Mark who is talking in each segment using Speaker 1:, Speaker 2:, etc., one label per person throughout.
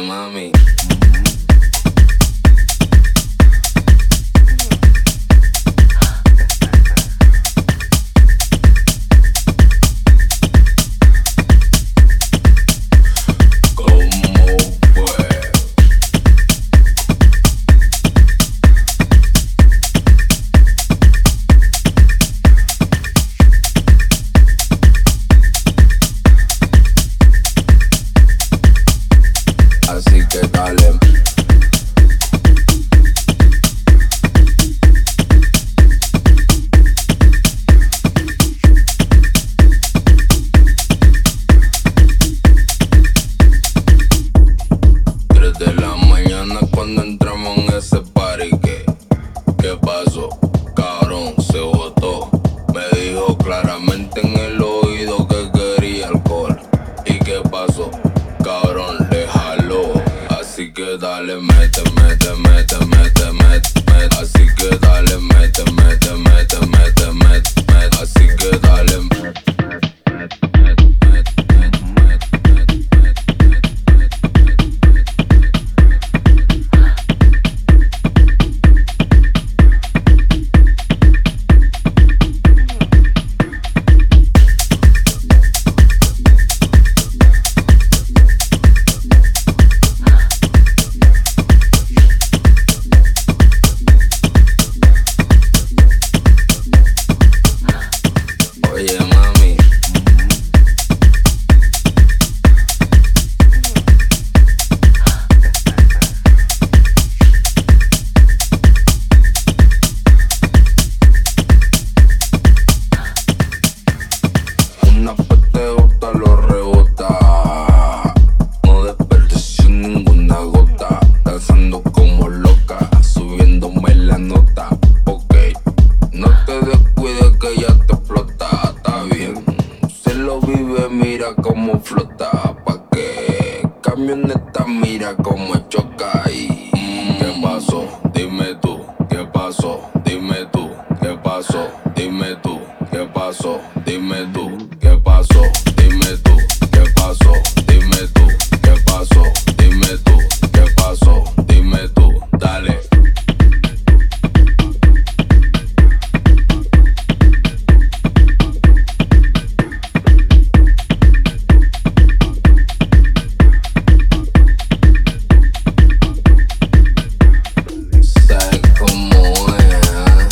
Speaker 1: mami. Así que dale. Tres de la mañana cuando entramos en ese party, ¿qué pasó? Cabrón, se botó. Me dijo claramente en el oído que quería alcohol. ¿Y qué pasó? Cabrón, le jaló. Así que dale, mete, mete, mete, mete, mete, mete. Así que dale, mete, mete, mete, mete, mete, mete. Así que dale, mete. Oye, mami. Una petota lo rebota. No desperdicio ninguna gota. Danzando como loca, subiéndome la nota. Ok, no te descuides que ya te explota. Está bien, se lo vive, mira cómo flota. Pa' que camioneta, mira cómo choca. Y ¿qué pasó? Dime tú, ¿qué pasó? Dime tú, ¿qué pasó? Dime tú, ¿qué pasó? Dime tú, ¿qué pasó? Dime tú, ¿qué pasó? Dime tú, ¿qué pasó? Dime tú, ¿qué pasó? Dime tú, dale. ¿Sabes cómo es?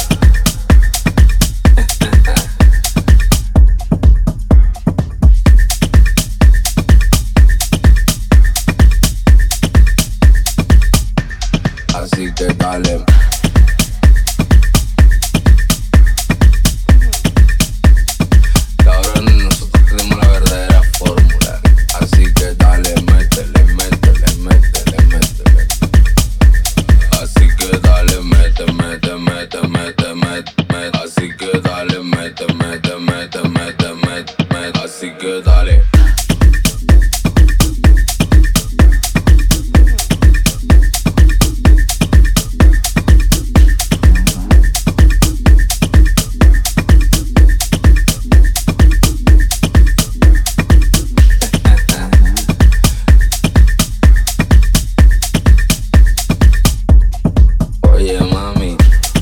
Speaker 1: Así que dale. Cabrón, nosotros tenemos la verdadera fórmula. Así que dale, métele, métele, métele, métele. Así que dale, mete, mete, mete, mete, mete, mete. Así que dale, mete, mete, mete, mete, mete, mete. Así que dale. Oye, mami.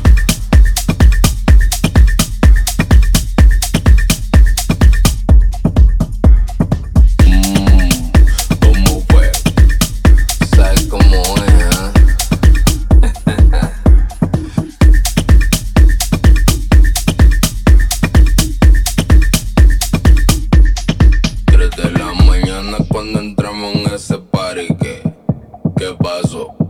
Speaker 1: ¿Cómo fue? ¿Sabes cómo es? Tres de la mañana cuando entramos en ese party, ¿qué pasó?